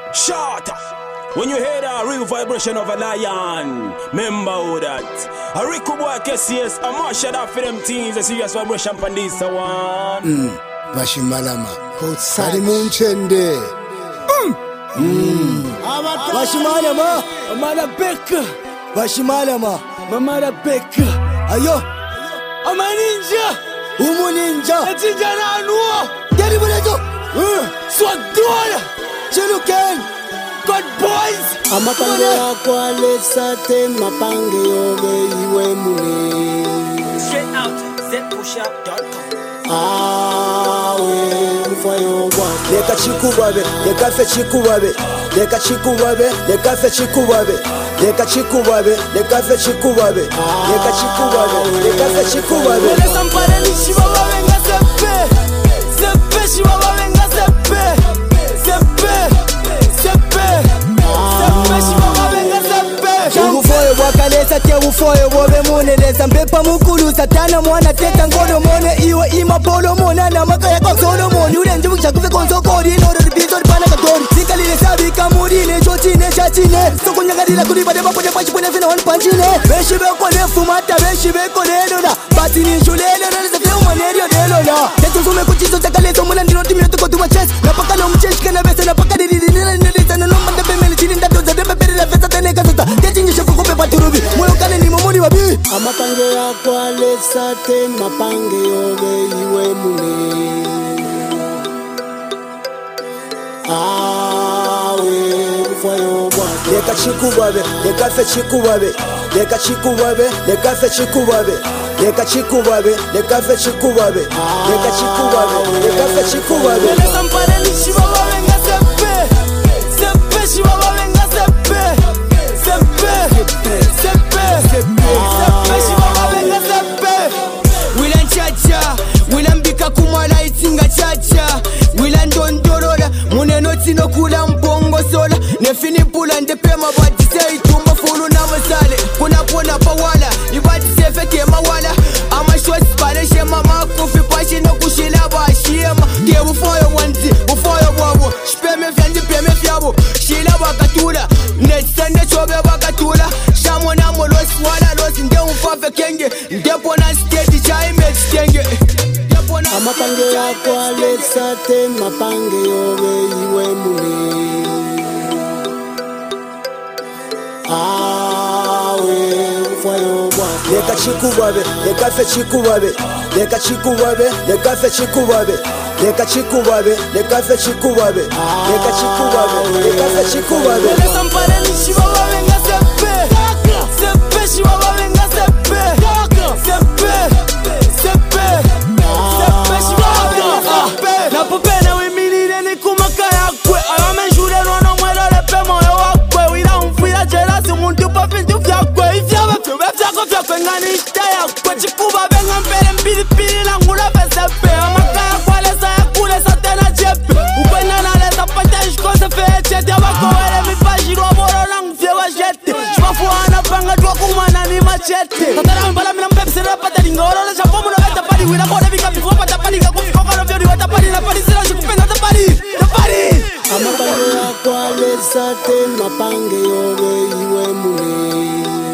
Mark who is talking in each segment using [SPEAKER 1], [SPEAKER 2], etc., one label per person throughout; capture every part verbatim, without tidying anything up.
[SPEAKER 1] Shut up. When you hear the real vibration of a lion, remember all that. A Rico boy K C S, a marshal that for them teens, a serious vibration from this one.
[SPEAKER 2] Mm. Vashimalama. Sari Munchende. Mm. Mm. Vashimalama. Amara Beka. Vashimalama. Mamara Beka. Ayo. Ama ninja. Umu ninja. Ninja na anuo. Geri buleto. Swadora. Chiluken. God boys.
[SPEAKER 3] Amapange yako alesate mapange yobe iwe mune.
[SPEAKER 1] Straight out z push up dot com.
[SPEAKER 3] Awe mfayo wa.
[SPEAKER 2] Leka chikubabe, leka fe chikubabe, leka chikubabe, leka fe chikubabe, leka chikubabe, leka fe chikubabe, leka chikubabe, leka fe chikubabe.
[SPEAKER 4] Wele sampare ni shibaba venga sepe, sepe shibaba venga sepe, sepe, sepe, sepe shibaba venga sepe.
[SPEAKER 3] Ufuoyo wakalesa te ufuoyo wobe mone lesa mpepa mukulu satana mwana teta ngono mone iwe ima polo mona na makaya kwa solo mone ule njibu chakufe konso kodi loro ribizo ripana katori sikali lesabi kamurine chotine chachine soko nyagadila kuribade bapo de pachi pone fina wani panchine beshi beko lefu mata beshi beko lelo na bati ni shulele na lesa feo manerio lelo na tetu sume kuchizo takaleso mula ndino timi yotuko tuma chess na paka no mcheshi kana besa na paka didi nila nilisa na nomba de bemeli chini ndato za dembe peri la fesa tene kasata tetingishe fukupe paturubi moyo kane ni momoni wabi amapange yako alesate mapange yobe iwe mune. Awe mfayo wa.
[SPEAKER 2] Leka chikubabe, leka fe chikubabe, leka chikubabe, leka fe chikubabe, leka chikubabe, leka fe chikubabe, leka chikubabe, leka fe chikubabe.
[SPEAKER 4] Wele sampare ni shibaba venga sepe, sepe shibaba venga sepe, sepe, sepe, sepe shibaba venga sepe. Wilan chacha, wilan bika kumala itinga chacha, wilan dondorola, mune noti no kula mpongo sola, nefini pula ndepema bati se itumba fulu na masale, kuna pona pawala, ibati se feke mawala, ama shwasi pale shema makufi pashi no kushila ba shema, ke ufoyo wanzi, ufoyo wabo, shpeme fyandi peme fyabo, shila bakatula, nesende chobe bakatula, shamo na molosi wala losi nde umfafe kenge, ndepo na stage chai mekenge.
[SPEAKER 3] Amapange yako alesate mapange yobe iwe mune. Awe mfayo wa.
[SPEAKER 2] Leka chikubabe, leka fe chikubabe, leka chikubabe, leka fe chikubabe, leka chikubabe, leka fe chikubabe, leka chikubabe, leka fe chikubabe.
[SPEAKER 4] Wele sampare ni shibaba venga sepe, sepe shibaba venga sepe, sepe, sepe, sepe shibaba venga sepe. Na popene wimirire ni kumakaya kwe, ayame jure no mwelo lepe moyo wakwe, wila umfira jelasi muntu pa fintu fya kwe, ifya betu befya ko fya kwe ngani ishtaya kwe, chikuba venga mpere mpili pili na ngula besepe, amakaya kwa lesa ya kule satena chepe, ukwena na lesa pate shkose fe chete, wako wele mipajiro waboro na ngufye wa jete, shwafu wana panga dwa kumana ni machete, tatara mbala mina mpepsi repata lingoro na shapo muna veta pari, wila kone vika pifo pata pari, kakufiko kono vyori wata pari, na pari sila shikupenda ta pari, ta pari.
[SPEAKER 3] Amapange yako alesate mapange yobe iwe mune.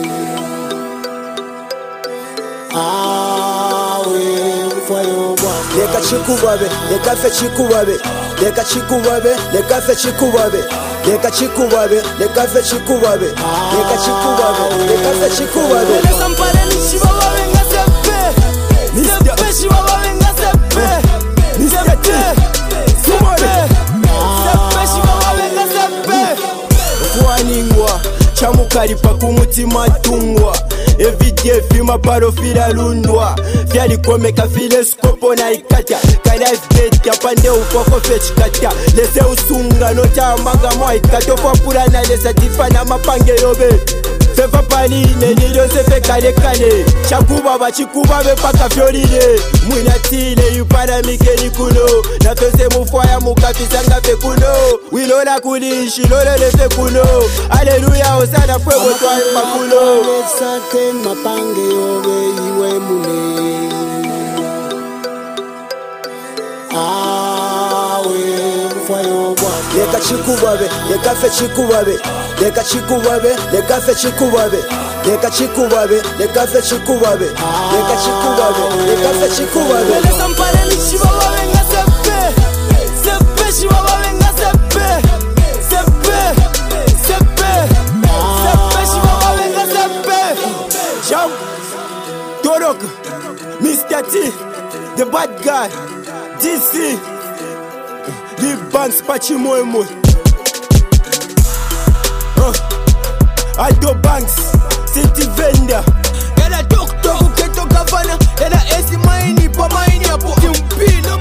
[SPEAKER 3] Awe mfayo wa.
[SPEAKER 2] Leka chikubabe, leka fe chikubabe, leka chikubabe, leka fe chikubabe, leka chikubabe, leka fe chikubabe, leka chikubabe, leka fe chikubabe.
[SPEAKER 4] Wele sampare ni shibaba venga sepe, sepe shibaba venga sepe, sepe, sepe, sepe shibaba venga sepe.
[SPEAKER 1] Kuaningwa, chamukalipa kumutima tungwa, evidye fima paro fila lundwa, fyali komeka file skopo na ikata, kada fbeti apande ufoko fechikata, lese usunga nota amaga mwa ikata, ufapura na lesa tifana mapange yobe, fefa paline nilo sefe kale kale, chakuba bachikuba bepaka fyolile, mwinatile yupara mikeni kuno, na fese mufwaya mukafisanga fe kuno, wilola kulishi lolo lefe kuno, aleluya osana fwe wotwa makuno.
[SPEAKER 3] Alesate mapange yobe iwe mune. Awe mfayo wa.
[SPEAKER 2] leka chikubabe leka fe chikubabe leka chikubabe leka fe chikubabe leka chikubabe leka fe chikubabe leka chikubabe leka fe chikubabe
[SPEAKER 4] Beleza mpaleni shibawa wenga sepe Sepe shibawa wenga sepe Sepe Sepe Sepe shibawa wenga sepe
[SPEAKER 1] Jump, Torok, Mister T, the bad guy, D C, the Banks Pachimoemo, uh, Aldo Banks, City Venda,
[SPEAKER 4] Yana tok tok uketo gavana Yana esi maini pa maini hapo Timpino